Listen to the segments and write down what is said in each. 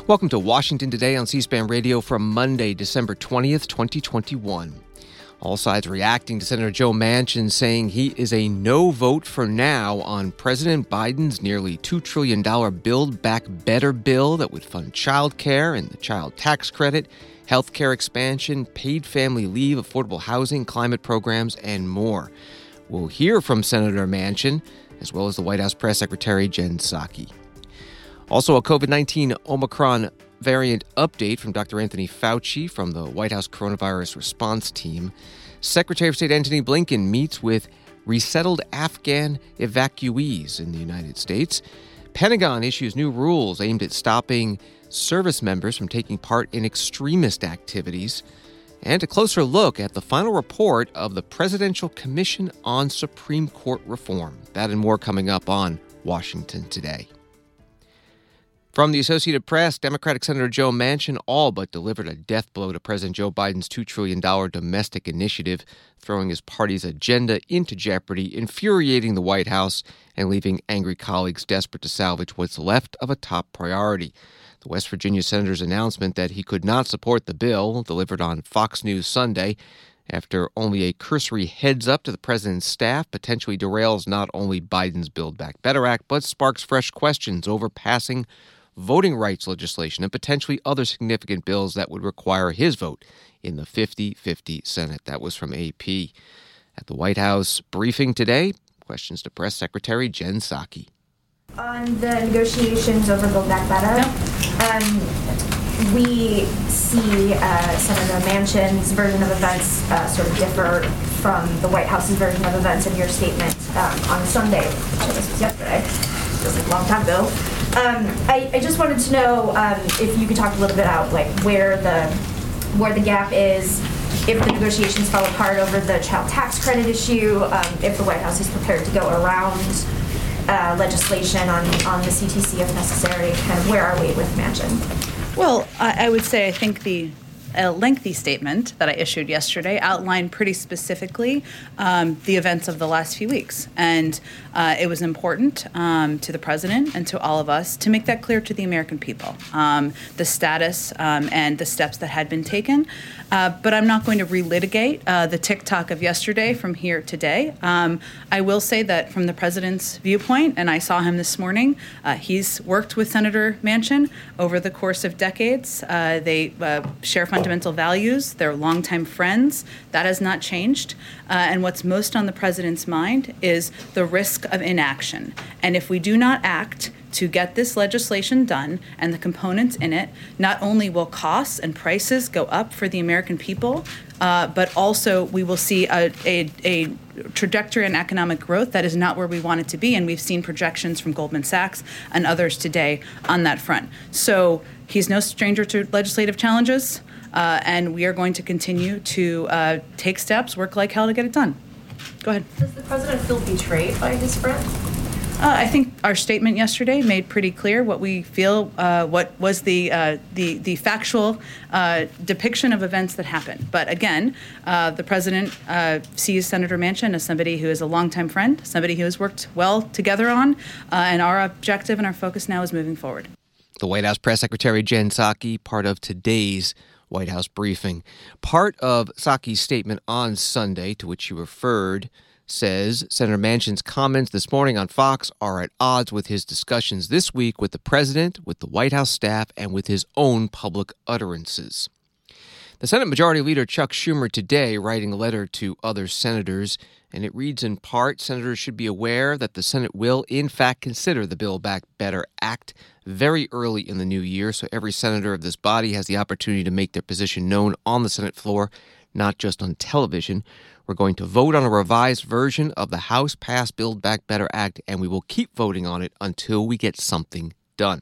Welcome to Washington Today on C-SPAN Radio from Monday, December 20th, 2021. All sides reacting to Senator Joe Manchin saying he is a no vote for now on President Biden's nearly $2 trillion Build Back Better bill that would fund child care and the child tax credit, health care expansion, paid family leave, affordable housing, climate programs, and more. We'll hear from Senator Manchin, as well as the White House Press Secretary Jen Psaki. Also, a COVID-19 Omicron variant update from Dr. Anthony Fauci from the White House Coronavirus Response Team. Secretary of State Antony Blinken meets with resettled Afghan evacuees in the United States. Pentagon issues new rules aimed at stopping service members from taking part in extremist activities. And a closer look at the final report of the Presidential Commission on Supreme Court Reform. That and more coming up on Washington Today. From the Associated Press, Democratic Senator Joe Manchin all but delivered a death blow to President Joe Biden's $2 trillion domestic initiative, throwing his party's agenda into jeopardy, infuriating the White House, and leaving angry colleagues desperate to salvage what's left of a top priority. The West Virginia senator's announcement that he could not support the bill, delivered on Fox News Sunday, after only a cursory heads-up to the president's staff, potentially derails not only Biden's Build Back Better Act, but sparks fresh questions over passing voting rights legislation and potentially other significant bills that would require his vote in the 50-50 Senate. That was from AP. At the White House briefing today, questions to Press Secretary Jen Psaki. On the negotiations over Build Back Better, we see Senator Manchin's version of events sort of differ from the White House's version of events in your statement on Sunday. This was yesterday. Feels like a long time ago. I just wanted to know if you could talk a little bit about like where the gap is, if the negotiations fell apart over the child tax credit issue, if the White House is prepared to go around legislation on the CTC if necessary. Kind of where are we with Manchin? Well, I would say I think a lengthy statement that I issued yesterday outlined pretty specifically the events of the last few weeks. And it was important to the president and to all of us to make that clear to the American people, the status and the steps that had been taken. But I'm not going to relitigate the TikTok of yesterday from here today. I will say that from the president's viewpoint, and I saw him this morning, he's worked with Senator Manchin over the course of decades. They share fundamental values. They're longtime friends. That has not changed. And what's most on the president's mind is the risk of inaction. And if we do not act to get this legislation done and the components in it, not only will costs and prices go up for the American people, but also we will see a trajectory in economic growth that is not where we want it to be. And we've seen projections from Goldman Sachs and others today on that front. So he's no stranger to legislative challenges, and we are going to continue to take steps, work like hell to get it done. Go ahead. Does the president feel betrayed by his friends? I think our statement yesterday made pretty clear what we feel, what was the factual depiction of events that happened. But again, the president sees Senator Manchin as somebody who is a longtime friend, somebody who has worked well together on, and our objective and our focus now is moving forward. The White House Press Secretary Jen Psaki, part of today's White House briefing. Part of Psaki's statement on Sunday, to which she referred, says Senator Manchin's comments this morning on Fox are at odds with his discussions this week with the president, with the White House staff, and with his own public utterances. The Senate Majority Leader Chuck Schumer today writing a letter to other senators, and it reads in part, senators should be aware that the Senate will, in fact, consider the Build Back Better Act very early in the new year, so every senator of this body has the opportunity to make their position known on the Senate floor, not just on television. We're going to vote on a revised version of the House-passed Build Back Better Act, and we will keep voting on it until we get something done.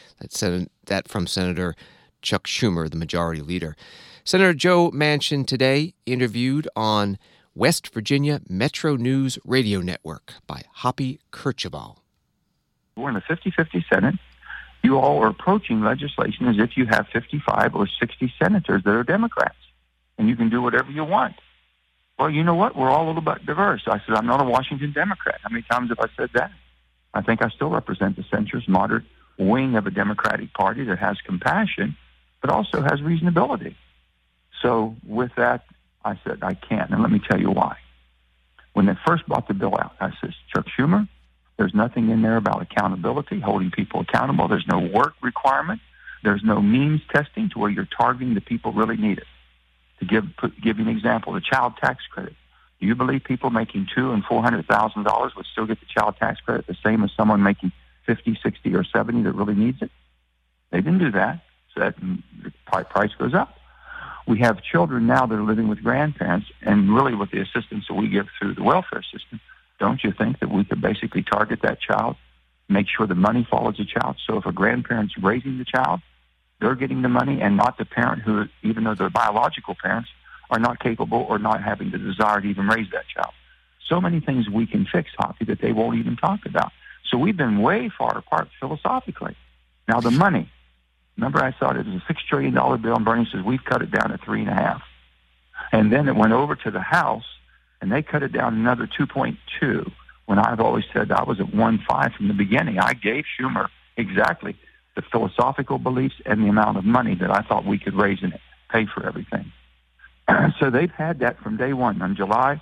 That from Senator Chuck Schumer, the majority leader. Senator Joe Manchin today interviewed on West Virginia Metro News Radio Network by Hoppy Kercheval. We're in a 50-50 Senate. You all are approaching legislation as if you have 55 or 60 senators that are Democrats, and you can do whatever you want. Well, you know what? We're all a little bit diverse. I said, I'm not a Washington Democrat. How many times have I said that? I think I still represent the centrist, moderate wing of a Democratic Party that has compassion, but also has reasonability. So with that, I said, I can't. And let me tell you why. When they first brought the bill out, I said, Chuck Schumer, there's nothing in there about accountability, holding people accountable. There's no work requirement. There's no means testing to where you're targeting the people who really need it. To give you an example, the child tax credit. Do you believe people making $200,000 and $400,000 would still get the child tax credit the same as someone making 50, 60, or 70 that really needs it? They didn't do that. So that the price goes up. We have children now that are living with grandparents, and really with the assistance that we give through the welfare system, don't you think that we could basically target that child, make sure the money follows the child? So if a grandparent's raising the child, they're getting the money and not the parent who, even though they're biological parents, are not capable or not having the desire to even raise that child. So many things we can fix, Hoppy, that they won't even talk about. So we've been way far apart philosophically. Now the money. Remember, I thought it was a $6 trillion bill, and Bernie says we've cut it down to 3.5. And then it went over to the House, and they cut it down another 2.2. When I've always said I was at 1.5 from the beginning, I gave Schumer exactly the philosophical beliefs and the amount of money that I thought we could raise and pay for everything. So they've had that from day one. On July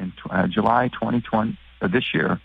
2020 of this year,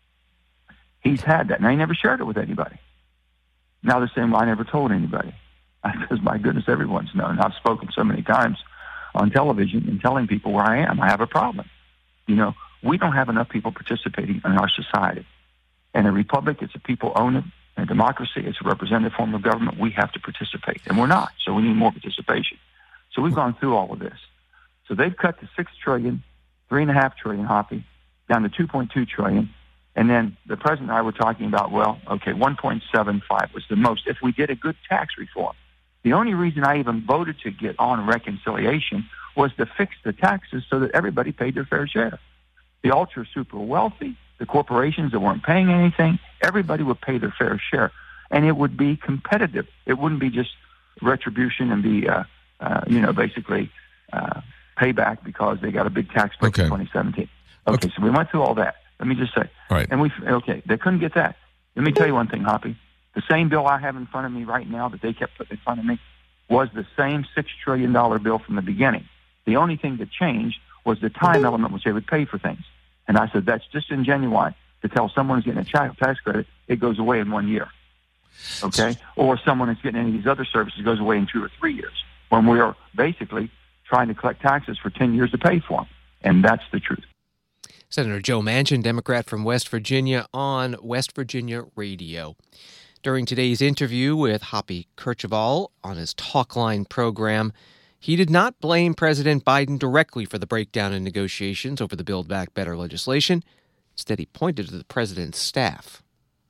he's had that. Now, he never shared it with anybody. Now they're saying, well, I never told anybody. Because, my goodness, everyone's known. I've spoken so many times on television and telling people where I am. I have a problem. You know, we don't have enough people participating in our society. And a republic, it's a people own it. And a democracy, it's a representative form of government. We have to participate. And we're not. So we need more participation. So we've gone through all of this. So they've cut to $6 trillion, $3.5 trillion, Hoppy, down to $2.2 trillion. And then the president and I were talking about, well, okay, 1.75 was the most. If we did a good tax reform, the only reason I even voted to get on reconciliation was to fix the taxes so that everybody paid their fair share. The ultra super wealthy, the corporations that weren't paying anything, everybody would pay their fair share. And it would be competitive. It wouldn't be just retribution and be, basically payback because they got a big tax break in 2017. Okay, so we went through all that. Let me just say. Right. And they couldn't get that. Let me tell you one thing, Hoppy. The same bill I have in front of me right now that they kept putting in front of me was the same $6 trillion bill from the beginning. The only thing that changed was the time element which they would pay for things. And I said, that's disingenuous to tell someone who's getting a child tax credit, it goes away in 1 year. Okay? Or someone who's getting any of these other services goes away in 2 or 3 years, when we are basically trying to collect taxes for 10 years to pay for them. And that's the truth. Senator Joe Manchin, Democrat from West Virginia, on West Virginia Radio. During today's interview with Hoppy Kercheval on his Talkline program, he did not blame President Biden directly for the breakdown in negotiations over the Build Back Better legislation. Instead, he pointed to the president's staff.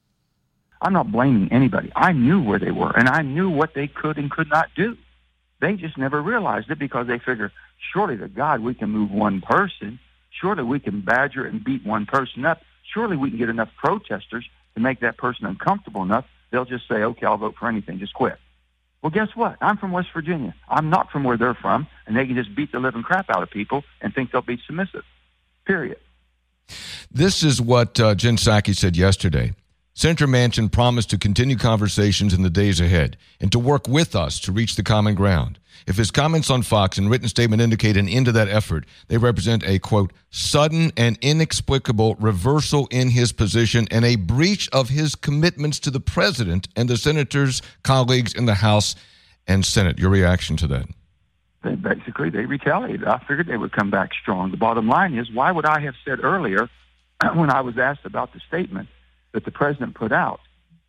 I'm not blaming anybody. I knew where they were, and I knew what they could and could not do. They just never realized it because they figure, surely to God we can move one person. Surely we can badger and beat one person up. Surely we can get enough protesters to make that person uncomfortable enough. They'll just say, okay, I'll vote for anything. Just quit. Well, guess what? I'm from West Virginia. I'm not from where they're from, and they can just beat the living crap out of people and think they'll be submissive. Period. This is what Jen Psaki said yesterday. Senator Manchin promised to continue conversations in the days ahead and to work with us to reach the common ground. If his comments on Fox and written statement indicate an end to that effort, they represent a, quote, sudden and inexplicable reversal in his position and a breach of his commitments to the president and the senators' colleagues in the House and Senate. Your reaction to that? They retaliated. I figured they would come back strong. The bottom line is, why would I have said earlier when I was asked about the statement that the president put out?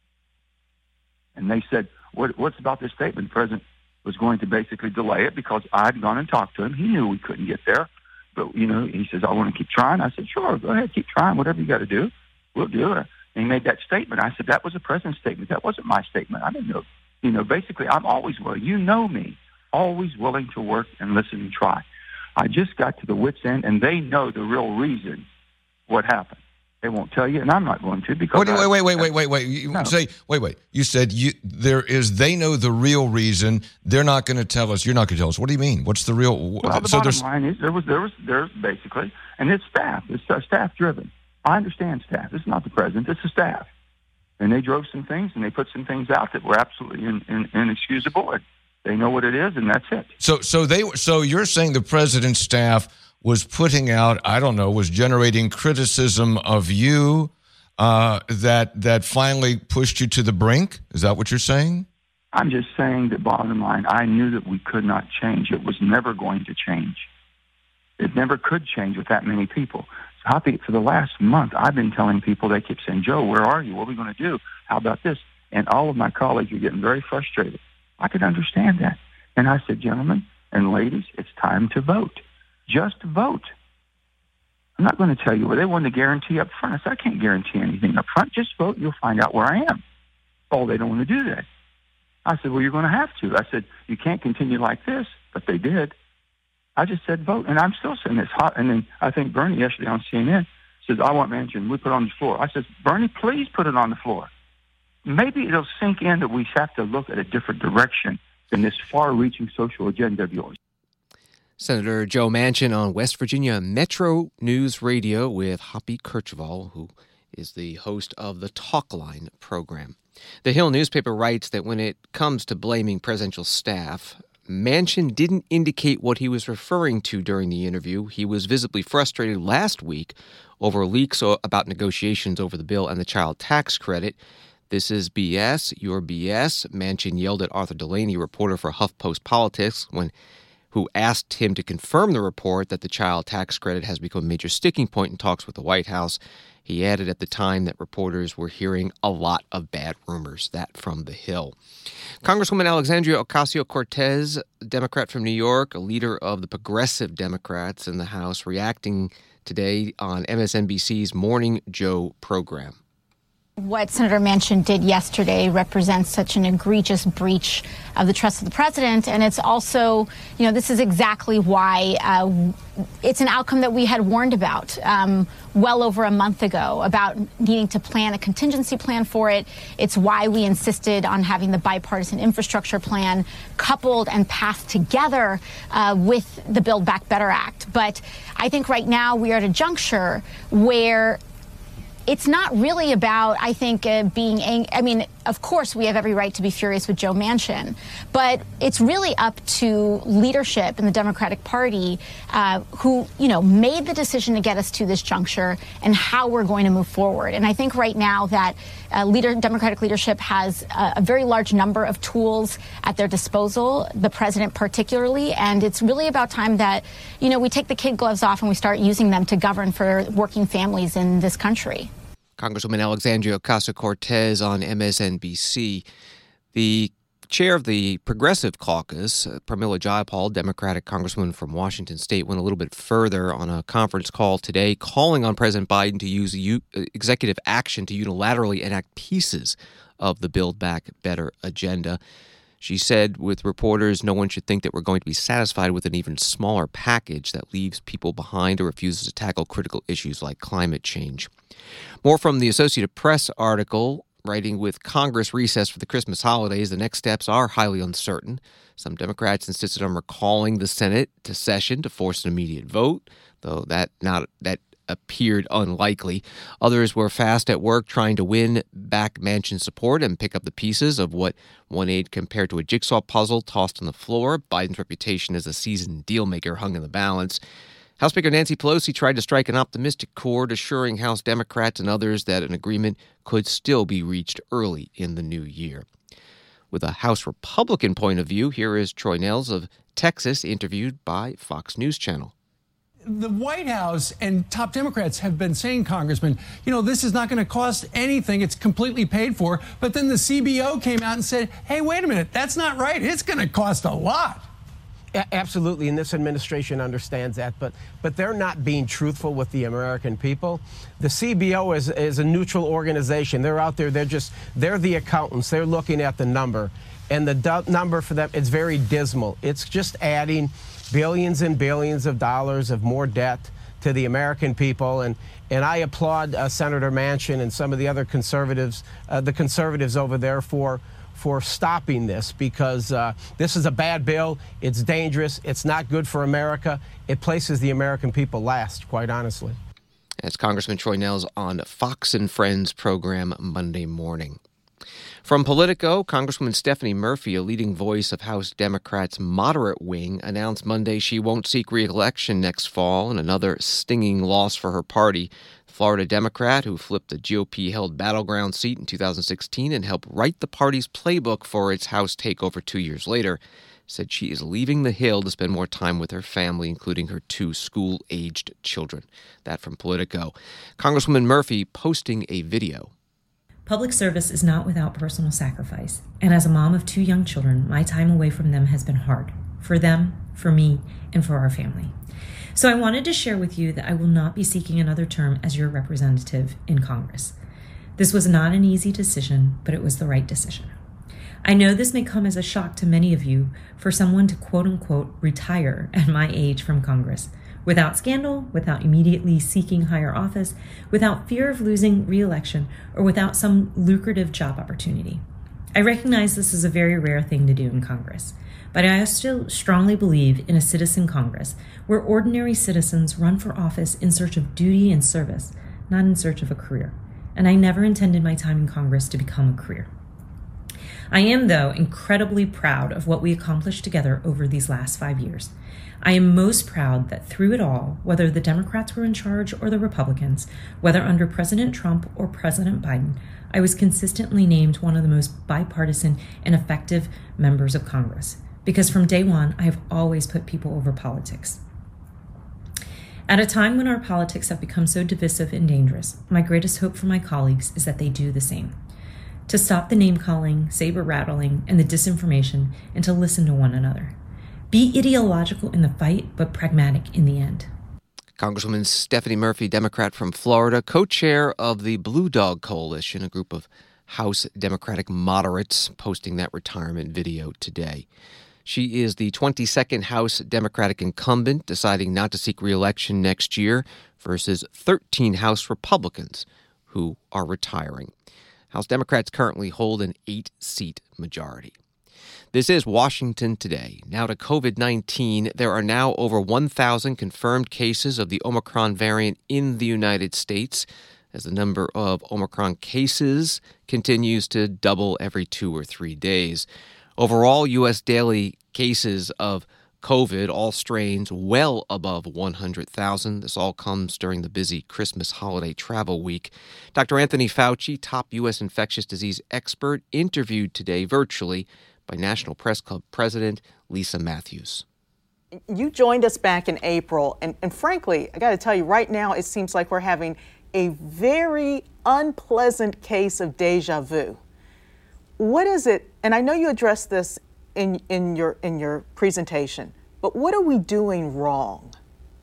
And they said, what's about this statement? The president was going to basically delay it because I'd gone and talked to him. He knew we couldn't get there. But, he says, I want to keep trying. I said, sure, go ahead, keep trying. Whatever you got to do, we'll do it. And he made that statement. I said, that was the president's statement. That wasn't my statement. I didn't know. Basically, I'm always willing. You know me, always willing to work and listen and try. I just got to the wit's end, and they know the real reason what happened. They won't tell you, and I'm not going to because. Wait. You said they know the real reason. They're not going to tell us. You're not going to tell us. What do you mean? What's the real? Well, the bottom line is there's basically, and it's staff. It's staff driven. I understand staff. It's not the president. It's the staff. And they drove some things, and they put some things out that were absolutely inexcusable. And they know what it is, and that's it. So you're saying the president's staff was putting out, I don't know, was generating criticism of you that finally pushed you to the brink? Is that what you're saying? I'm just saying that bottom line, I knew that we could not change. It was never going to change. It never could change with that many people. So for the last month, I've been telling people, they keep saying, Joe, where are you? What are we going to do? How about this? And all of my colleagues are getting very frustrated. I could understand that. And I said, gentlemen and ladies, it's time to vote. Just vote. I'm not going to tell you what they want to guarantee up front. I said, I can't guarantee anything up front. Just vote and you'll find out where I am. Oh, they don't want to do that. I said, well, you're going to have to. I said, you can't continue like this. But they did. I just said vote. And I'm still saying it's hot. And then I think Bernie yesterday on CNN says, I want Manchin. We put it on the floor. I said, Bernie, please put it on the floor. Maybe it'll sink in that we have to look at a different direction than this far-reaching social agenda of yours. Senator Joe Manchin on West Virginia Metro News Radio with Hoppy Kercheval, who is the host of the Talkline program. The Hill newspaper writes that when it comes to blaming presidential staff, Manchin didn't indicate what he was referring to during the interview. He was visibly frustrated last week over leaks about negotiations over the bill and the child tax credit. This is BS, your BS, Manchin yelled at Arthur Delaney, reporter for HuffPost Politics, who asked him to confirm the report that the child tax credit has become a major sticking point in talks with the White House. He added at the time that reporters were hearing a lot of bad rumors. That from The Hill. Congresswoman Alexandria Ocasio-Cortez, Democrat from New York, a leader of the Progressive Democrats in the House, reacting today on MSNBC's Morning Joe program. What Senator Manchin did yesterday represents such an egregious breach of the trust of the president. And it's also, this is exactly why it's an outcome that we had warned about well over a month ago, about needing to plan a contingency plan for it. It's why we insisted on having the bipartisan infrastructure plan coupled and passed together with the Build Back Better Act. But I think right now we are at a juncture where it's not really about, I think, being angry. I mean, of course, we have every right to be furious with Joe Manchin, but it's really up to leadership in the Democratic Party who, made the decision to get us to this juncture and how we're going to move forward. And I think right now that Democratic leadership has a very large number of tools at their disposal, the president particularly, and it's really about time that, we take the kid gloves off and we start using them to govern for working families in this country. Congresswoman Alexandria Ocasio-Cortez on MSNBC. The chair of the Progressive Caucus, Pramila Jayapal, Democratic congresswoman from Washington State, went a little bit further on a conference call today, calling on President Biden to use executive action to unilaterally enact pieces of the Build Back Better agenda. She said with reporters, no one should think that we're going to be satisfied with an even smaller package that leaves people behind or refuses to tackle critical issues like climate change. More from the Associated Press article, writing with Congress recessed for the Christmas holidays, the next steps are highly uncertain. Some Democrats insisted on recalling the Senate to session to force an immediate vote, though that appeared unlikely. Others were fast at work trying to win back Manchin's support and pick up the pieces of what one aide compared to a jigsaw puzzle tossed on the floor. Biden's reputation as a seasoned dealmaker hung in the balance. House Speaker Nancy Pelosi tried to strike an optimistic chord, assuring House Democrats and others that an agreement could still be reached early in the new year. With a House Republican point of view, here is Troy Nehls of Texas, interviewed by Fox News Channel. The White House and top Democrats have been saying, Congressman, this is not going to cost anything. It's completely paid for. But then the CBO came out and said, hey, wait a minute, that's not right. It's going to cost a lot. Absolutely, and this administration understands that, but they're not being truthful with the American people. The CBO is a neutral organization. They're out there, they're the accountants. They're looking at the number, and the number for them, it's very dismal. It's just adding billions and billions of dollars of more debt to the American people, and I applaud Senator Manchin and some of the other conservatives, the conservatives over there for stopping this, because this is a bad bill. It's dangerous. It's not good for America. It places the American people last, quite honestly. As Congressman Troy Nehls on Fox and Friends program Monday morning. From Politico, Congresswoman Stephanie Murphy, a leading voice of House Democrats' moderate wing, announced Monday she won't seek re-election next fall in another stinging loss for her party. The Florida Democrat, who flipped the GOP-held battleground seat in 2016 and helped write the party's playbook for its House takeover 2 years later, said she is leaving the Hill to spend more time with her family, including her 2 school-aged children. That from Politico. Congresswoman Murphy posting a video. Public service is not without personal sacrifice, and as a mom of 2 young children, my time away from them has been hard, for them, for me, and for our family. So I wanted to share with you that I will not be seeking another term as your representative in Congress. This was not an easy decision, but it was the right decision. I know this may come as a shock to many of you for someone to quote-unquote retire at my age from Congress, without scandal, without immediately seeking higher office, without fear of losing re-election, or without some lucrative job opportunity. I recognize this is a very rare thing to do in Congress, but I still strongly believe in a citizen Congress where ordinary citizens run for office in search of duty and service, not in search of a career. And I never intended my time in Congress to become a career. I am, though, incredibly proud of what we accomplished together over these last 5 years. I am most proud that through it all, whether the Democrats were in charge or the Republicans, whether under President Trump or President Biden, I was consistently named one of the most bipartisan and effective members of Congress. Because from day one, I have always put people over politics. At a time when our politics have become so divisive and dangerous, my greatest hope for my colleagues is that they do the same. To stop the name-calling, saber-rattling, and the disinformation, and to listen to one another. Be ideological in the fight, but pragmatic in the end. Congresswoman Stephanie Murphy, Democrat from Florida, co-chair of the Blue Dog Coalition, a group of House Democratic moderates, posting that retirement video today. She is the 22nd House Democratic incumbent, deciding not to seek re-election next year, versus 13 House Republicans who are retiring. House Democrats currently hold an 8-seat majority. This is Washington Today. Now to COVID-19. There are now over 1,000 confirmed cases of the Omicron variant in the United States, as the number of Omicron cases continues to double every 2 or 3 days. Overall, U.S. daily cases of COVID, all strains, well above 100,000. This all comes during the busy Christmas holiday travel week. Dr. Anthony Fauci, top U.S. infectious disease expert, interviewed today virtually by National Press Club President Lisa Matthews. You joined us back in April, and frankly, I got to tell you, right now it seems like we're having a very unpleasant case of deja vu. What is it? And I know you addressed this in your presentation, but what are we doing wrong?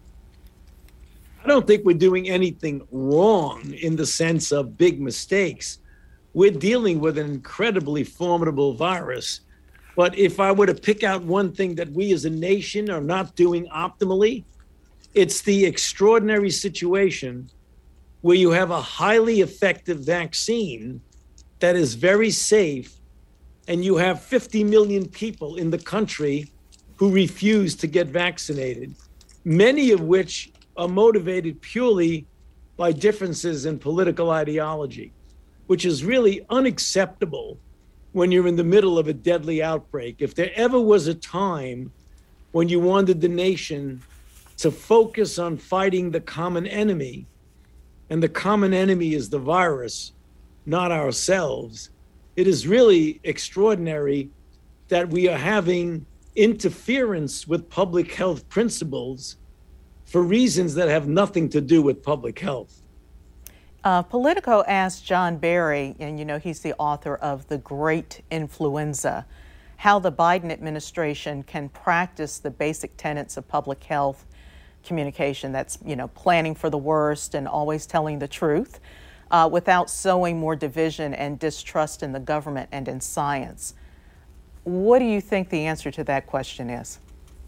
I don't think we're doing anything wrong in the sense of big mistakes. We're dealing with an incredibly formidable virus. But if I were to pick out one thing that we as a nation are not doing optimally, it's the extraordinary situation where you have a highly effective vaccine that is very safe, and you have 50 million people in the country who refuse to get vaccinated, many of which are motivated purely by differences in political ideology, which is really unacceptable when you're in the middle of a deadly outbreak. If there ever was a time when you wanted the nation to focus on fighting the common enemy, and the common enemy is the virus, not ourselves, it is really extraordinary that we are having interference with public health principles for reasons that have nothing to do with public health. Politico asked John Barry, and you know he's the author of The Great Influenza, how the Biden administration can practice the basic tenets of public health communication, that's, you know, planning for the worst and always telling the truth, without sowing more division and distrust in the government and in science. What do you think the answer to that question is?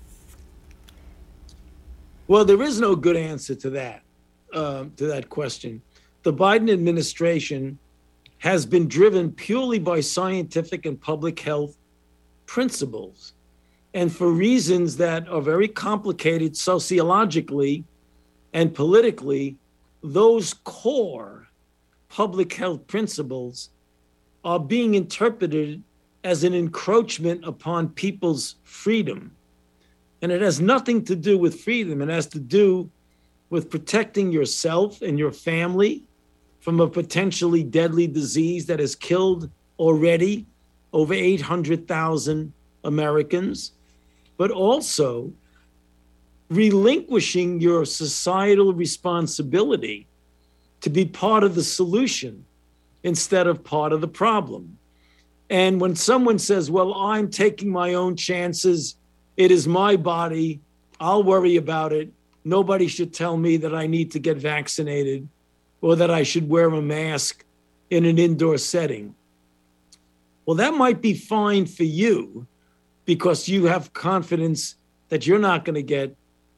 Well, there is no good answer to that question. The Biden administration has been driven purely by scientific and public health principles, and for reasons that are very complicated sociologically and politically, those core public health principles are being interpreted as an encroachment upon people's freedom. And it has nothing to do with freedom. It has to do with protecting yourself and your family from a potentially deadly disease that has killed already over 800,000 Americans, but also relinquishing your societal responsibility to be part of the solution instead of part of the problem. And when someone says, well, I'm taking my own chances, it is my body, I'll worry about it, nobody should tell me that I need to get vaccinated or that I should wear a mask in an indoor setting. Well, that might be fine for you because you have confidence that you're not going to get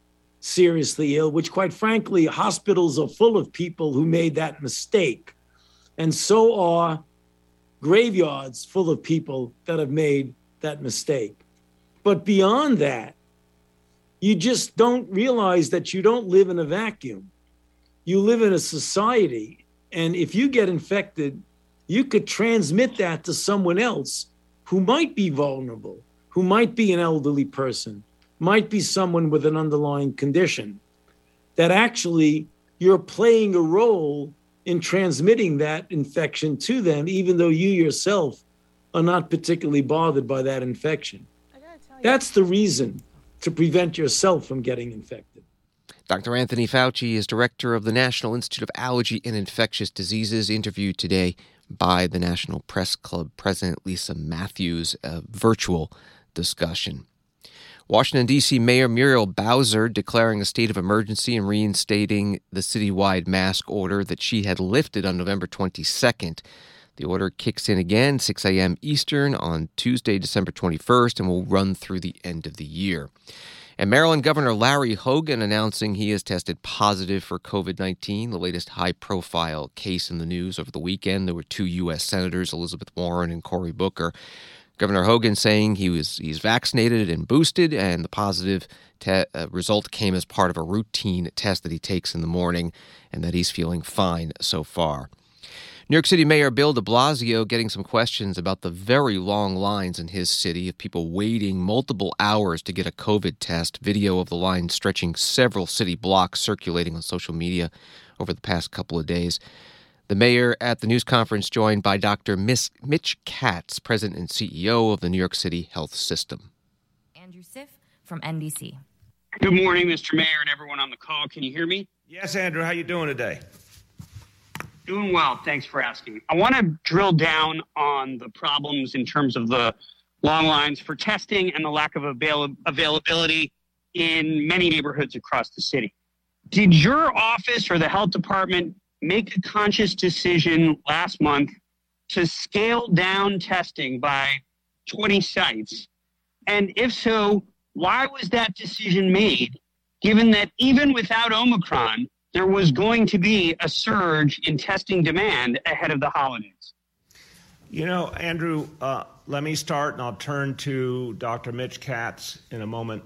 seriously ill, which quite frankly, hospitals are full of people who made that mistake. And so are graveyards full of people that have made that mistake. But beyond that, you just don't realize that you don't live in a vacuum. You live in a society, and if you get infected, you could transmit that to someone else who might be vulnerable, who might be an elderly person, might be someone with an underlying condition, that actually you're playing a role in transmitting that infection to them, even though you yourself are not particularly bothered by that infection. That's the reason to prevent yourself from getting infected. Dr. Anthony Fauci is director of the National Institute of Allergy and Infectious Diseases, interviewed today by the National Press Club President Lisa Matthews, a virtual discussion. Washington, D.C. Mayor Muriel Bowser declaring a state of emergency and reinstating the citywide mask order that she had lifted on November 22nd. The order kicks in again 6 a.m. Eastern on Tuesday, December 21st, and will run through the end of the year. And Maryland Governor Larry Hogan announcing he has tested positive for COVID-19, the latest high-profile case in the news over the weekend. There were 2 U.S. senators, Elizabeth Warren and Cory Booker. Governor Hogan saying he's vaccinated and boosted, and the positive result came as part of a routine test that he takes in the morning, and that he's feeling fine so far. New York City Mayor Bill de Blasio getting some questions about the very long lines in his city of people waiting multiple hours to get a COVID test. Video of the line stretching several city blocks circulating on social media over the past couple of days. The mayor at the news conference joined by Dr. Mitch Katz, president and CEO of the New York City Health System. Andrew Siff from NBC. Good morning, Mr. Mayor, and everyone on the call. Can you hear me? Yes, Andrew. How you doing today? Doing well. Thanks for asking. I want to drill down on the problems in terms of the long lines for testing and the lack of availability in many neighborhoods across the city. Did your office or the health department make a conscious decision last month to scale down testing by 20 sites? And if so, why was that decision made, given that even without Omicron, there was going to be a surge in testing demand ahead of the holidays? You know, Andrew, let me start, and I'll turn to Dr. Mitch Katz in a moment.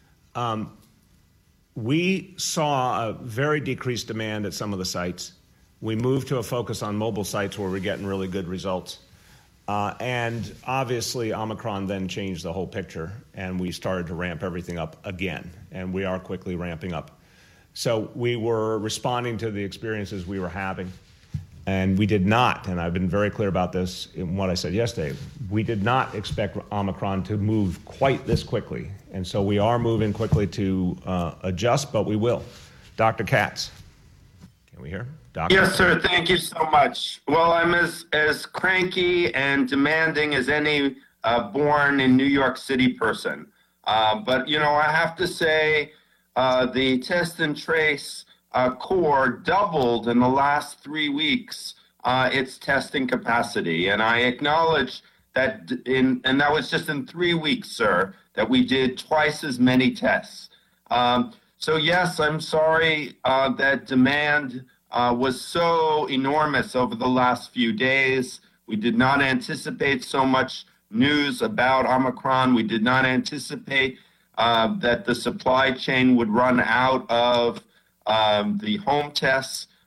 We saw a very decreased demand at some of the sites. We moved to a focus on mobile sites where we're getting really good results. And obviously, Omicron then changed the whole picture, and we started to ramp everything up again, and we are quickly ramping up. So we were responding to the experiences we were having, and we did not, and I've been very clear about this in what I said yesterday, we did not expect Omicron to move quite this quickly. And so we are moving quickly to adjust, but we will. Dr. Katz. Can we hear? Doctor? Yes, sir. Thank you so much. Well, I'm as cranky and demanding as any born in New York City person. But, you know, I have to say the test and trace core doubled in the last 3 weeks its testing capacity. And I acknowledge that and that was just in 3 weeks, sir, that we did twice as many tests. So, yes, I'm sorry that demand was so enormous over the last few days. We did not anticipate so much news about Omicron. We did not anticipate that the supply chain would run out of the home tests.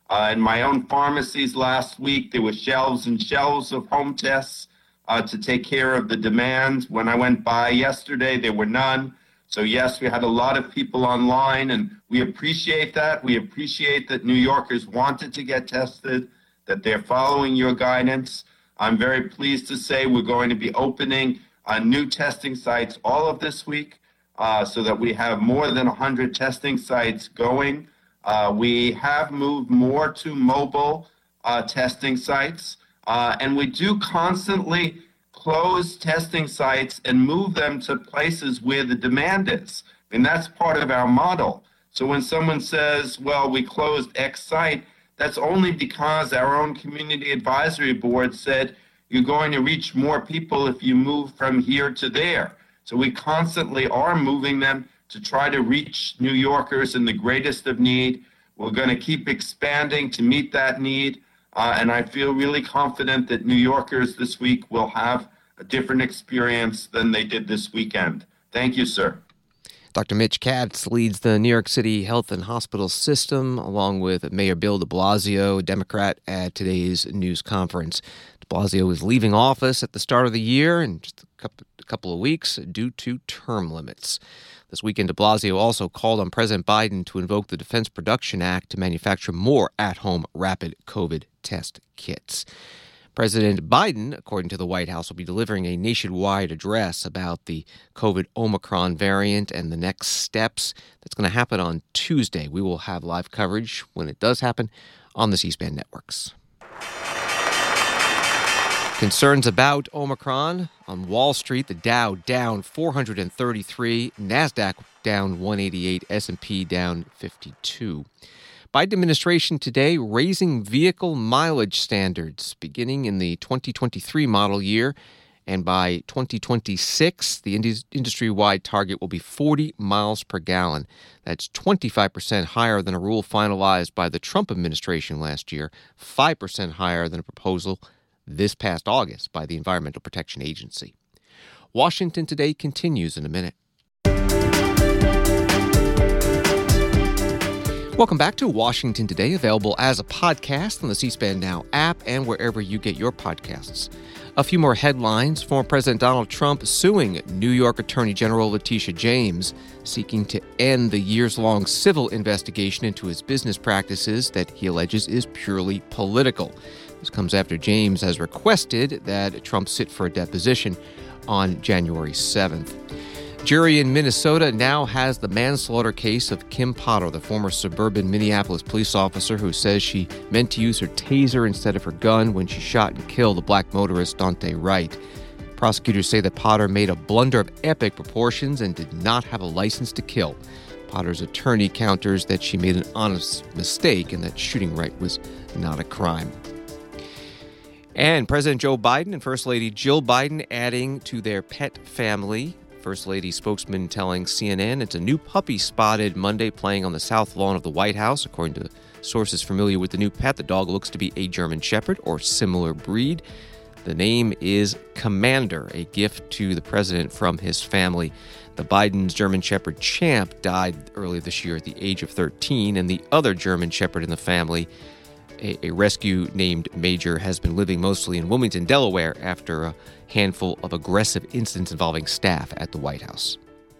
In my own pharmacies last week, there were shelves and shelves of home tests to take care of the demand. When I went by yesterday, there were none. So yes, we had a lot of people online, and we appreciate that. We appreciate that New Yorkers wanted to get tested, that they're following your guidance. I'm very pleased to say we're going to be opening new testing sites all of this week so that we have more than 100 testing sites going. We have moved more to mobile testing sites, and we do constantly close testing sites and move them to places where the demand is. And that's part of our model. So when someone says, well, we closed X site, that's only because our own community advisory board said you're going to reach more people if you move from here to there. So we constantly are moving them to try to reach New Yorkers in the greatest of need. We're going to keep expanding to meet that need. And I feel really confident that New Yorkers this week will have a different experience than they did this weekend. Thank you, sir. Dr. Mitch Katz leads the New York City Health and Hospital System, along with Mayor Bill de Blasio, a Democrat, at today's news conference. De Blasio is leaving office at the start of the year in just a couple of weeks due to term limits. This weekend, de Blasio also called on President Biden to invoke the Defense Production Act to manufacture more at-home rapid COVID test kits. President Biden, according to the White House, will be delivering a nationwide address about the COVID Omicron variant and the next steps. That's going to happen on Tuesday. We will have live coverage when it does happen on the C-SPAN networks. Concerns about Omicron on Wall Street. The Dow down 433, NASDAQ down 188, S&P down 52. Biden administration today raising vehicle mileage standards beginning in the 2023 model year. And by 2026, the industry-wide target will be 40 miles per gallon. That's 25% higher than a rule finalized by the Trump administration last year, 5% higher than a proposal this past August by the Environmental Protection Agency. Washington Today continues in a minute. Welcome back to Washington Today, available as a podcast on the C-SPAN Now app and wherever you get your podcasts. A few more headlines. Former President Donald Trump suing New York Attorney General Letitia James, seeking to end the years-long civil investigation into his business practices that he alleges is purely political. This comes after James has requested that Trump sit for a deposition on January 7th. Jury in Minnesota now has the manslaughter case of Kim Potter, the former suburban Minneapolis police officer who says she meant to use her taser instead of her gun when she shot and killed the black motorist Daunte Wright. Prosecutors say that Potter made a blunder of epic proportions and did not have a license to kill. Potter's attorney counters that she made an honest mistake and that shooting Wright was not a crime. And President Joe Biden and First Lady Jill Biden adding to their pet family. First Lady spokesman telling CNN it's a new puppy spotted Monday playing on the south lawn of the White House. According to sources familiar with the new pet, the dog looks to be a German Shepherd or similar breed. The name is Commander, a gift to the president from his family. The Biden's German Shepherd Champ died earlier this year at the age of 13, and the other German Shepherd in the family, a rescue named Major, has been living mostly in Wilmington, Delaware, after a handful of aggressive incidents involving staff at the White House.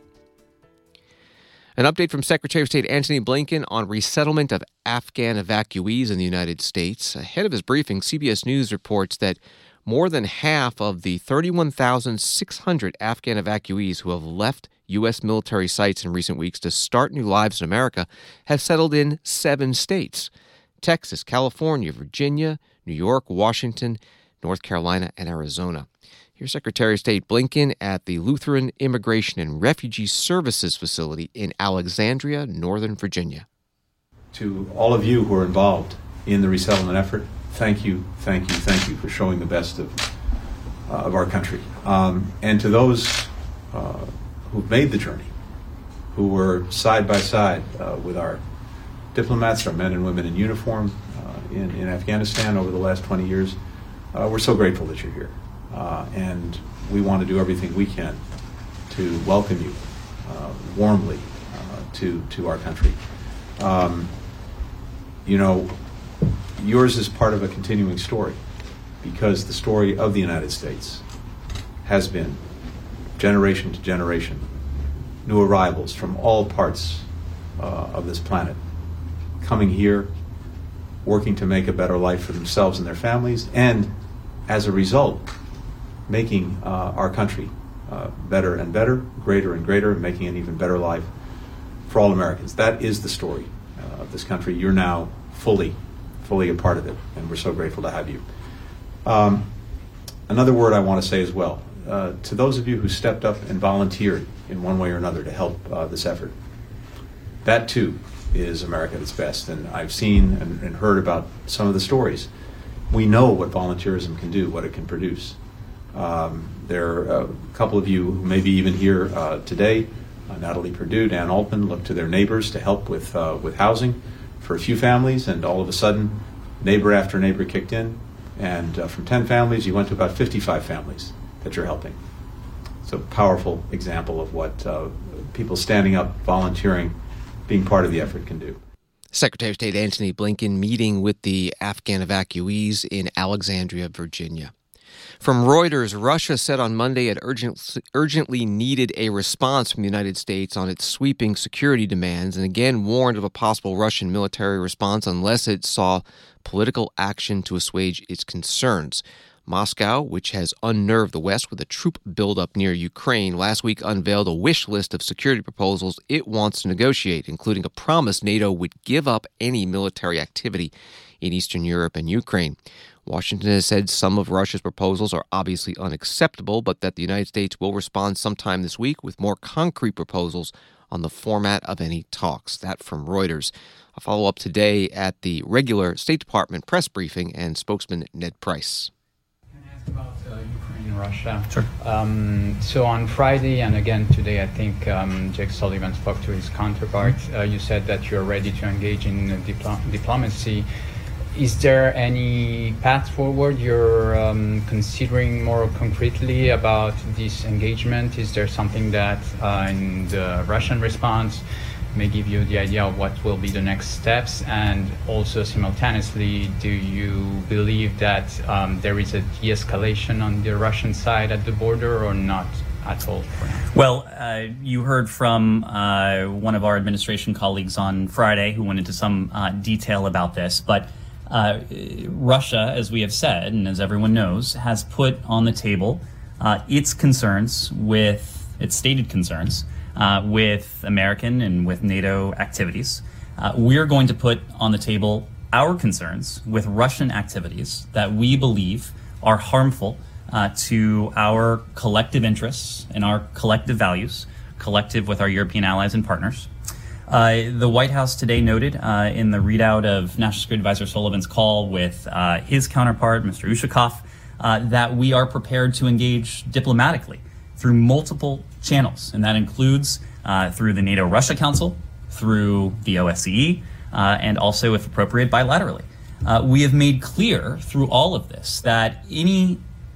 An update from Secretary of State Antony Blinken on resettlement of Afghan evacuees in the United States. Ahead of his briefing, CBS News reports that more than half of the 31,600 Afghan evacuees who have left U.S. military sites in recent weeks to start new lives in America have settled in 7 states: Texas, California, Virginia, New York, Washington, North Carolina, and Arizona. Here's Secretary of State Blinken at the Lutheran Immigration and Refugee Services Facility in Alexandria, Northern Virginia. To all of you who are involved in the resettlement effort, thank you for showing the best of our country. And to those who've made the journey, who were side by side with our diplomats, our men and women in uniform in Afghanistan over the last 20 years, we're so grateful that you're here. And we want to do everything we can to welcome you warmly to our country. yours is part of a continuing story, because the story of the United States has been, generation to generation, new arrivals from all parts of this planet coming here, working to make a better life for themselves and their families, and as a result, making our country better and better, greater and greater, making an even better life for all Americans. That is the story of this country. You're now fully a part of it, and we're so grateful to have you. Another word I want to say as well, to those of you who stepped up and volunteered in one way or another to help this effort, that too is America at its best. And I've seen and heard about some of the stories. We know what volunteerism can do, what it can produce. There are a couple of you who may be even here today, Natalie Perdue, Dan Altman, looked to their neighbors to help with housing for a few families, and all of a sudden, neighbor after neighbor kicked in, and from 10 families, you went to about 55 families that you're helping. It's a powerful example of what people standing up, volunteering, being part of the effort can do. Secretary of State Antony Blinken meeting with the Afghan evacuees in Alexandria, Virginia. From Reuters, Russia said on Monday it urgently needed a response from the United States on its sweeping security demands, and again warned of a possible Russian military response unless it saw political action to assuage its concerns. Moscow, which has unnerved the West with a troop buildup near Ukraine, last week unveiled a wish list of security proposals it wants to negotiate, including a promise NATO would give up any military activity in Eastern Europe and Ukraine. Washington has said some of Russia's proposals are obviously unacceptable, but that the United States will respond sometime this week with more concrete proposals on the format of any talks. That from Reuters. A follow-up today at the regular State Department press briefing and spokesman Ned Price. About Ukraine and Russia. Sure. So on Friday and again today, I think Jake Sullivan spoke to his counterpart. You said that you're ready to engage in diplomacy. Is there any path forward you're considering more concretely about this engagement? Is there something that in the Russian response may give you the idea of what will be the next steps? And also simultaneously, do you believe that there is a de-escalation on the Russian side at the border or not at all for now? Well, you heard from one of our administration colleagues on Friday who went into some detail about this, but Russia, as we have said, and as everyone knows, has put on the table its concerns with its stated concerns with American and with NATO activities. We're going to put on the table our concerns with Russian activities that we believe are harmful to our collective interests and our collective values, collective with our European allies and partners. The White House today noted in the readout of National Security Advisor Sullivan's call with his counterpart, Mr. Ushakov, that we are prepared to engage diplomatically through multiple channels, and that includes through the NATO-Russia Council, through the OSCE, and also, if appropriate, bilaterally. We have made clear through all of this that any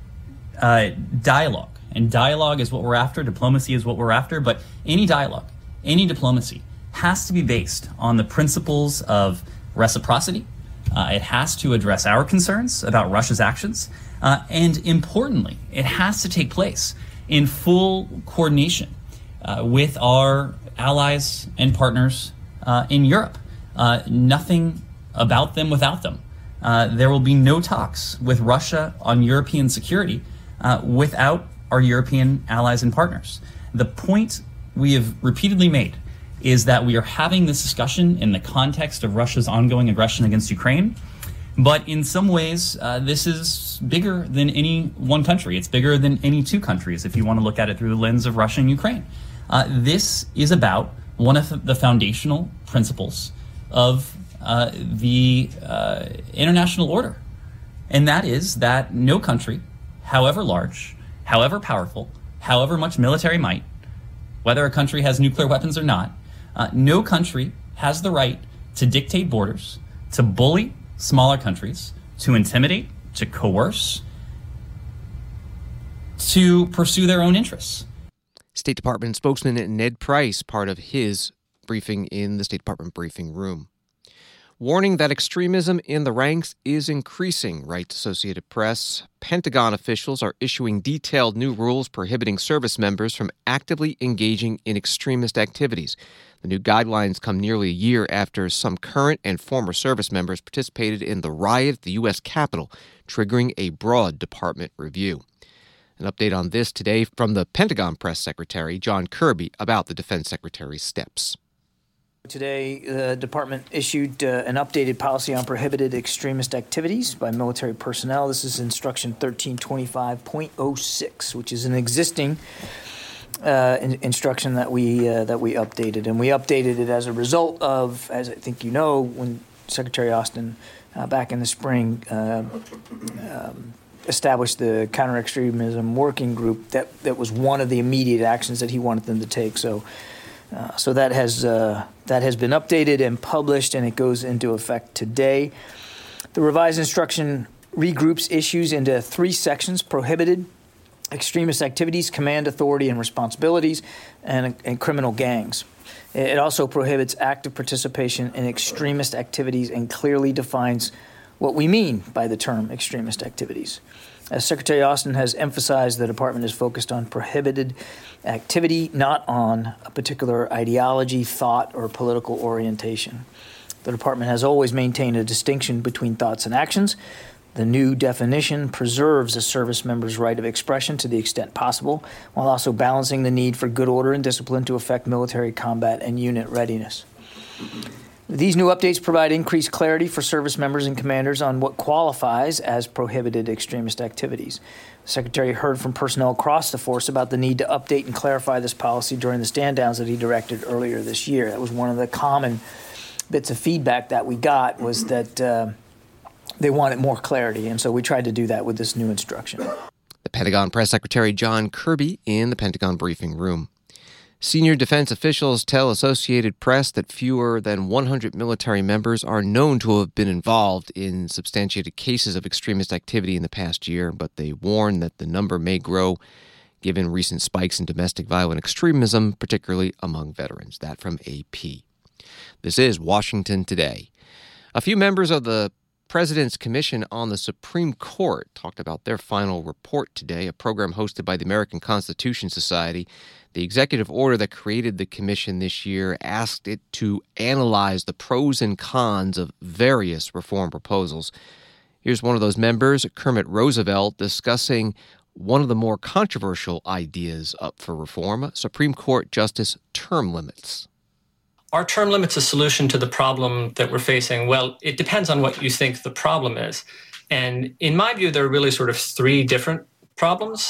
dialogue, and dialogue is what we're after, diplomacy is what we're after, but any dialogue, any diplomacy has to be based on the principles of reciprocity. It has to address our concerns about Russia's actions, and importantly, it has to take place in full coordination with our allies and partners in Europe. Nothing about them without them. There will be no talks with Russia on European security without our European allies and partners. The point we have repeatedly made is that we are having this discussion in the context of Russia's ongoing aggression against Ukraine. But in some ways, this is bigger than any one country. It's bigger than any two countries, if you want to look at it through the lens of Russia and Ukraine. This is about one of the foundational principles of the international order. And that is that no country, however large, however powerful, however much military might, whether a country has nuclear weapons or not, no country has the right to dictate borders, to bully smaller countries, to intimidate, to coerce, to pursue their own interests. State Department spokesman Ned Price, part of his briefing in the State Department briefing room. warning that extremism in the ranks is increasing, writes Associated Press. Pentagon officials are issuing detailed new rules prohibiting service members from actively engaging in extremist activities. The new guidelines come nearly a year after some current and former service members participated in the riot at the U.S. Capitol, triggering a broad department review. An update on this today from the Pentagon Press Secretary, John Kirby, about the Defense Secretary's steps. Today, the department issued an updated policy on prohibited extremist activities by military personnel. This is instruction 1325.06, which is an existing instruction that we updated, and we updated it as a result of, as I think you know, when Secretary Austin back in the spring established the counter-extremism working group. That was one of the immediate actions that he wanted them to take. So that has been updated and published, and it goes into effect today. The revised instruction regroups issues into 3 sections: prohibited extremist activities, command authority and responsibilities, and criminal gangs. It also prohibits active participation in extremist activities and clearly defines what we mean by the term extremist activities. As Secretary Austin has emphasized, the department is focused on prohibited activity, not on a particular ideology, thought, or political orientation. The department has always maintained a distinction between thoughts and actions. The new definition preserves a service member's right of expression to the extent possible, while also balancing the need for good order and discipline to affect military combat and unit readiness. These new updates provide increased clarity for service members and commanders on what qualifies as prohibited extremist activities. The Secretary heard from personnel across the force about the need to update and clarify this policy during the stand-downs that he directed earlier this year. That was one of the common bits of feedback that we got, was that they wanted more clarity, and so we tried to do that with this new instruction. The Pentagon Press Secretary John Kirby in the Pentagon briefing room. Senior defense officials tell Associated Press that fewer than 100 military members are known to have been involved in substantiated cases of extremist activity in the past year, but they warn that the number may grow given recent spikes in domestic violent extremism, particularly among veterans. That from AP. This is Washington Today. A few members of the President's Commission on the Supreme Court talked about their final report today, a program hosted by the American Constitution Society. The executive order that created the commission this year asked it to analyze the pros and cons of various reform proposals. Here's one of those members, Kermit Roosevelt, discussing one of the more controversial ideas up for reform, Supreme Court Justice term limits. Are term limits a solution to the problem that we're facing? Well, it depends on what you think the problem is. And in my view, there are really sort of 3 different problems,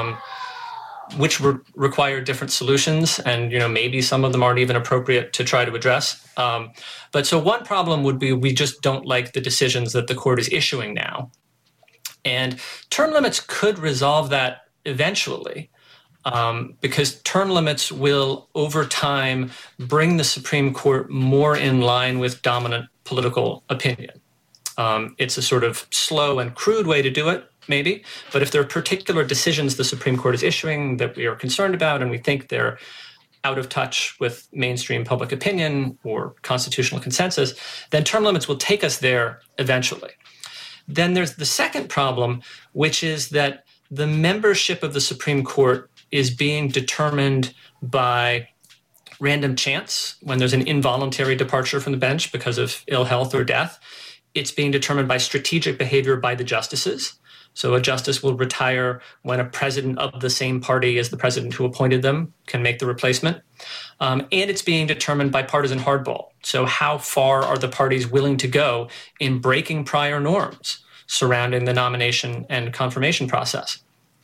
which require different solutions. And, maybe some of them aren't even appropriate to try to address. But so one problem would be we just don't like the decisions that the court is issuing now. And term limits could resolve that eventually. Because term limits will, over time, bring the Supreme Court more in line with dominant political opinion. It's a sort of slow and crude way to do it, maybe, but if there are particular decisions the Supreme Court is issuing that we are concerned about and we think they're out of touch with mainstream public opinion or constitutional consensus, then term limits will take us there eventually. Then there's the second problem, which is that the membership of the Supreme Court is being determined by random chance when there's an involuntary departure from the bench because of ill health or death. It's being determined by strategic behavior by the justices. So a justice will retire when a president of the same party as the president who appointed them can make the replacement. And it's being determined by partisan hardball. So how far are the parties willing to go in breaking prior norms surrounding the nomination and confirmation process?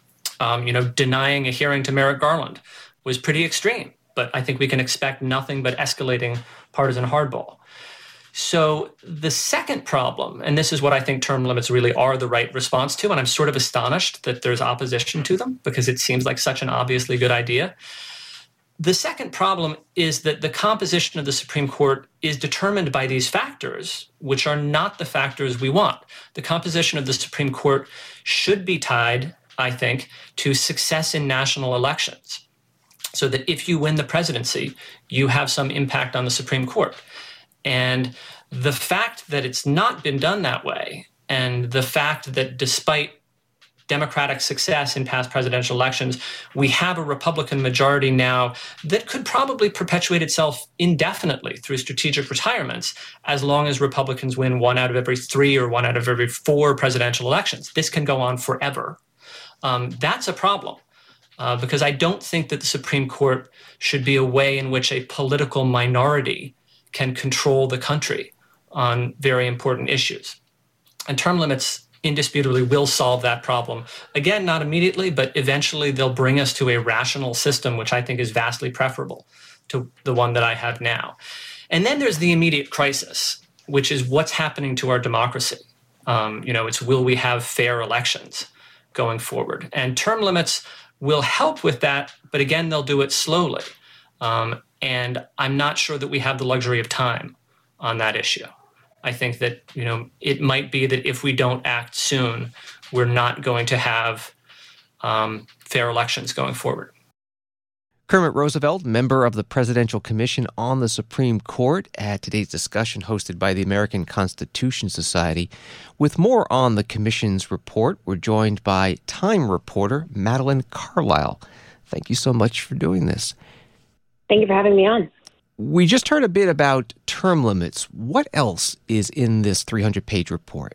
Denying a hearing to Merrick Garland was pretty extreme, but I think we can expect nothing but escalating partisan hardball. So the second problem, and this is what I think term limits really are the right response to, and I'm sort of astonished that there's opposition to them because it seems like such an obviously good idea. The second problem is that the composition of the Supreme Court is determined by these factors, which are not the factors we want. The composition of the Supreme Court should be tied, I think, to success in national elections, so that if you win the presidency, you have some impact on the Supreme Court. And the fact that it's not been done that way, and the fact that despite Democratic success in past presidential elections, we have a Republican majority now that could probably perpetuate itself indefinitely through strategic retirements as long as Republicans win 1 out of every 3 or 1 out of every 4 presidential elections. This can go on forever. That's a problem because I don't think that the Supreme Court should be a way in which a political minority can control the country on very important issues. And term limits indisputably will solve that problem. Again, not immediately, but eventually they'll bring us to a rational system, which I think is vastly preferable to the one that I have now. And then there's the immediate crisis, which is what's happening to our democracy. It's will we have fair elections going forward? And term limits will help with that, but again, they'll do it slowly. And I'm not sure that we have the luxury of time on that issue. I think that, it might be that if we don't act soon, we're not going to have fair elections going forward. Kermit Roosevelt, member of the Presidential Commission on the Supreme Court, at today's discussion hosted by the American Constitution Society. With more on the Commission's report, we're joined by Time reporter Madeline Carlisle. Thank you so much for doing this. Thank you for having me on. We just heard a bit about term limits. What else is in this 300-page report?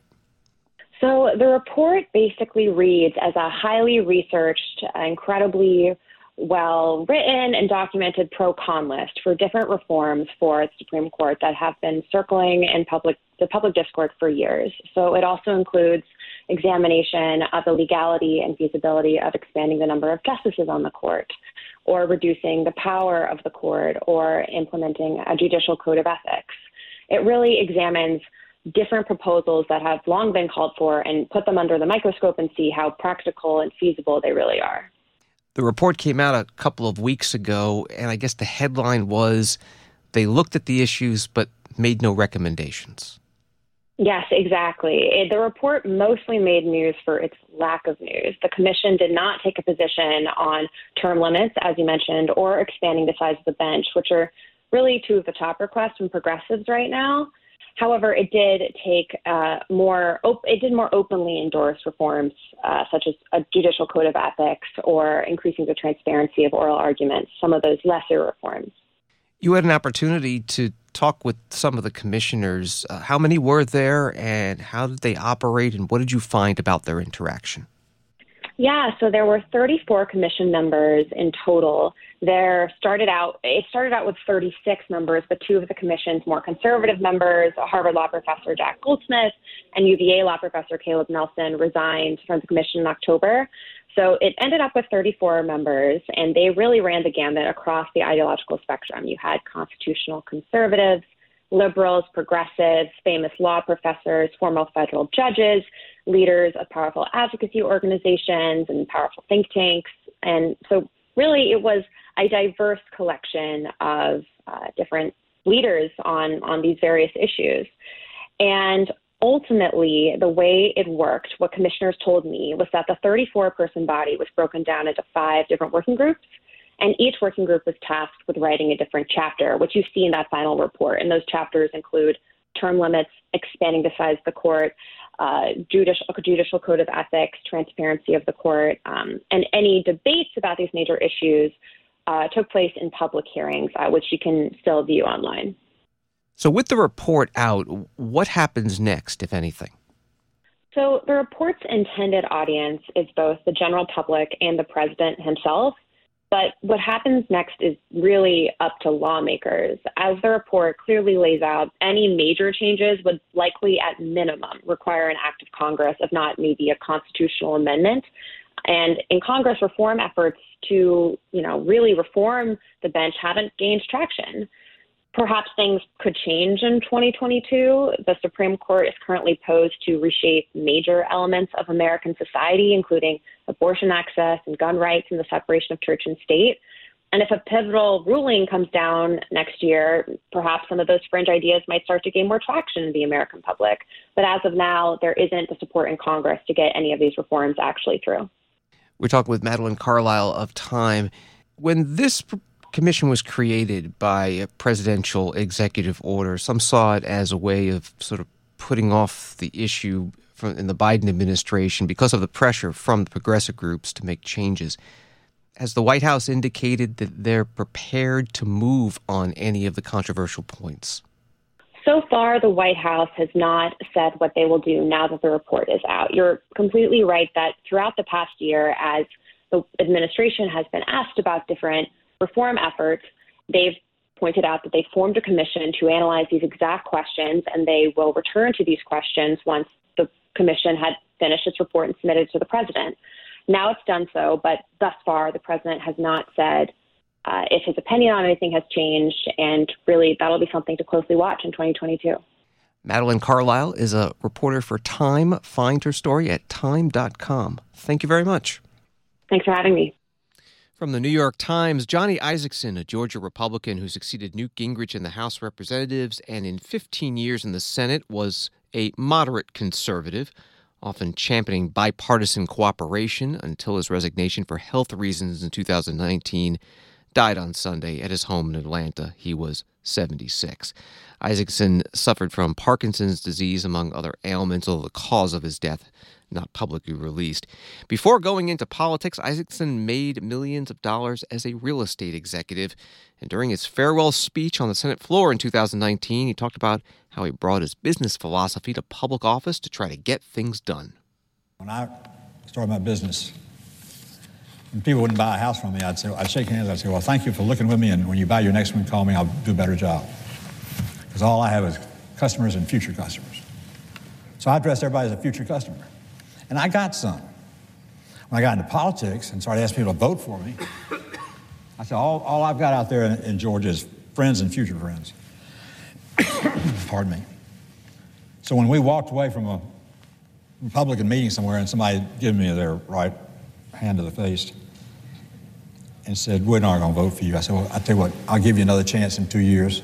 So the report basically reads as a highly researched, incredibly well-written and documented pro-con list for different reforms for the Supreme Court that have been circling in the public discourse for years. So it also includes examination of the legality and feasibility of expanding the number of justices on the court, or reducing the power of the court, or implementing a judicial code of ethics. It really examines different proposals that have long been called for and put them under the microscope and see how practical and feasible they really are. The report came out a couple of weeks ago, and I guess the headline was, they looked at the issues but made no recommendations. Yes, exactly. The report mostly made news for its lack of news. The commission did not take a position on term limits, as you mentioned, or expanding the size of the bench, which are really two of the top requests from progressives right now. However, it did take more openly endorse reforms such as a judicial code of ethics or increasing the transparency of oral arguments, some of those lesser reforms. You had an opportunity to talk with some of the commissioners. How many were there, and how did they operate, and what did you find about their interaction? Yeah, so there were 34 commission members in total. It started out with 36 members, but 2 of the commission's more conservative members, Harvard law professor Jack Goldsmith and UVA law professor Caleb Nelson, resigned from the commission in October. So it ended up with 34 members, and they really ran the gamut across the ideological spectrum. You had constitutional conservatives, liberals, progressives, famous law professors, former federal judges, leaders of powerful advocacy organizations and powerful think tanks. And so really it was a diverse collection of different leaders on these various issues. And ultimately, the way it worked, what commissioners told me, was that the 34-person body was broken down into 5 different working groups, and each working group was tasked with writing a different chapter, which you see in that final report. And those chapters include term limits, expanding the size of the court, judicial code of ethics, transparency of the court, and any debates about these major issues took place in public hearings, which you can still view online. So with the report out, what happens next, if anything? So the report's intended audience is both the general public and the president himself. But what happens next is really up to lawmakers. As the report clearly lays out, any major changes would likely at minimum require an act of Congress, if not maybe a constitutional amendment. And in Congress, reform efforts to, really reform the bench haven't gained traction. Perhaps things could change in 2022. The Supreme Court is currently posed to reshape major elements of American society, including abortion access and gun rights and the separation of church and state. And if a pivotal ruling comes down next year, perhaps some of those fringe ideas might start to gain more traction in the American public. But as of now, there isn't the support in Congress to get any of these reforms actually through. We're talking with Madeline Carlisle of Time. When this commission was created by a presidential executive order. Some saw it as a way of sort of putting off the issue in the Biden administration because of the pressure from the progressive groups to make changes. Has the White House indicated that they're prepared to move on any of the controversial points? So far, the White House has not said what they will do now that the report is out. You're completely right that throughout the past year, as the administration has been asked about different reform efforts, they've pointed out that they formed a commission to analyze these exact questions, and they will return to these questions once the commission had finished its report and submitted it to the president. Now it's done so, but thus far the president has not said if his opinion on anything has changed, and really that'll be something to closely watch in 2022. Madeline Carlisle is a reporter for Time. Find her story at time.com. Thank you very much. Thanks for having me. From the New York Times, Johnny Isakson, a Georgia Republican who succeeded Newt Gingrich in the House of Representatives and in 15 years in the Senate, was a moderate conservative, often championing bipartisan cooperation until his resignation for health reasons in 2019, died on Sunday at his home in Atlanta. He was 76. Isakson suffered from Parkinson's disease, among other ailments, although the cause of his death not publicly released. Before going into politics, Isakson made millions of dollars as a real estate executive. And during his farewell speech on the Senate floor in 2019, he talked about how he brought his business philosophy to public office to try to get things done. When I started my business, when people wouldn't buy a house from me, I'd shake hands, I'd say, well, thank you for looking with me, and when you buy your next one, call me, I'll do a better job. Because all I have is customers and future customers. So I address everybody as a future customer. And I got some. When I got into politics and started asking people to vote for me, I said, all I've got out there in Georgia is friends and future friends. Pardon me. So when we walked away from a Republican meeting somewhere and somebody gave me their right hand to the face and said, we're not going to vote for you, I said, well, I'll tell you what, I'll give you another chance in 2 years.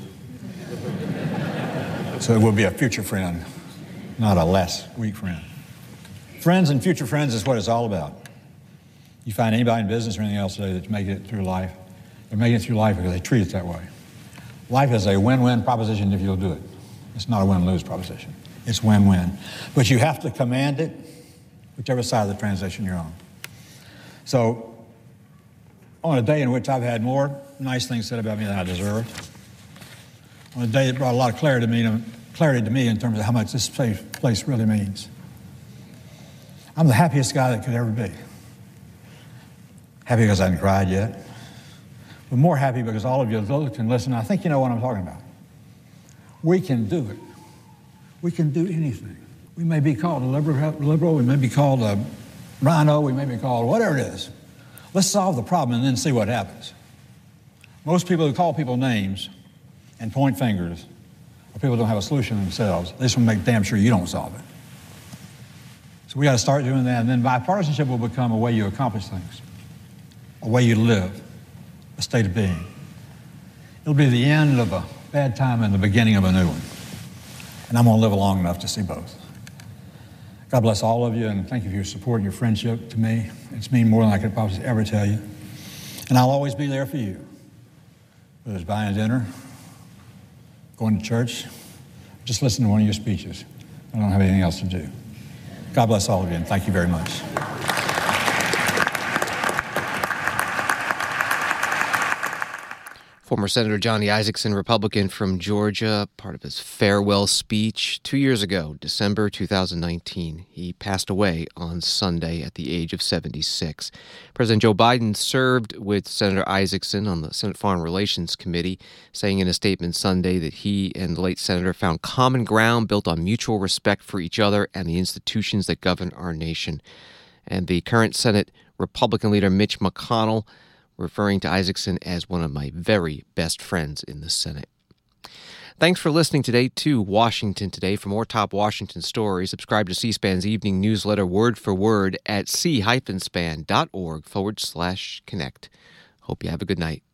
So it will be a future friend, not a less weak friend. Friends and future friends is what it's all about. You find anybody in business or anything else today that's making it through life, they're making it through life because they treat it that way. Life is a win-win proposition if you'll do it. It's not a win-lose proposition. It's win-win. But you have to command it, whichever side of the transition you're on. So, on a day in which I've had more nice things said about me than I deserved, on a day that brought a lot of clarity to me in terms of how much this place really means, I'm the happiest guy that could ever be. Happy because I haven't cried yet, but more happy because all of you those can listen. I think you know what I'm talking about. We can do it. We can do anything. We may be called a liberal, we may be called a rhino, we may be called whatever it is. Let's solve the problem and then see what happens. Most people who call people names and point fingers are people who don't have a solution themselves. They just want to make damn sure you don't solve it. So we got to start doing that, and then bipartisanship will become a way you accomplish things, a way you live, a state of being. It'll be the end of a bad time and the beginning of a new one. And I'm going to live long enough to see both. God bless all of you, and thank you for your support and your friendship to me. It's mean more than I could probably ever tell you. And I'll always be there for you. Whether it's buying dinner, going to church, just listen to one of your speeches. I don't have anything else to do. God bless all of you, and thank you very much. Former Senator Johnny Isakson, Republican from Georgia, part of his farewell speech 2 years ago, December 2019. He passed away on Sunday at the age of 76. President Joe Biden served with Senator Isakson on the Senate Foreign Relations Committee, saying in a statement Sunday that he and the late senator found common ground built on mutual respect for each other and the institutions that govern our nation. And the current Senate Republican leader Mitch McConnell referring to Isakson as one of my very best friends in the Senate. Thanks for listening today to Washington Today. For more top Washington stories, subscribe to C-SPAN's evening newsletter Word for Word at c-span.org/connect. Hope you have a good night.